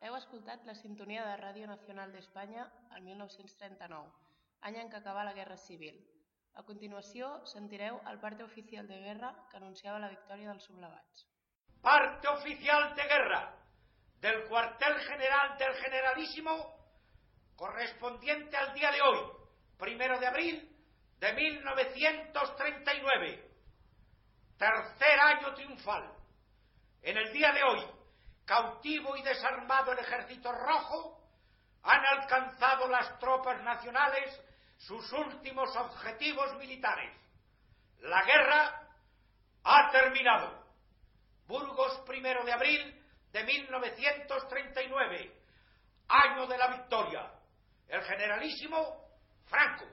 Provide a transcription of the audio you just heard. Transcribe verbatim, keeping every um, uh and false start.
Heu escoltat la sintonia de Ràdio Nacional d'Espanya el mil nou-cents trenta-nou, any en què acabà la Guerra Civil. A continuació sentireu el parte oficial de guerra que anunciava la victòria dels sublevats. Parte oficial de guerra del cuartel general del Generalísimo correspondiente al día de hoy, primero de abril de mil novecientos treinta y nueve. Tercer año triunfal. En el día de hoy, cautivo y desarmado el Ejército Rojo, han alcanzado las tropas nacionales sus últimos objetivos militares. La guerra ha terminado. Burgos, primero de abril de mil novecientos treinta y nueve, año de la victoria. El Generalísimo Franco.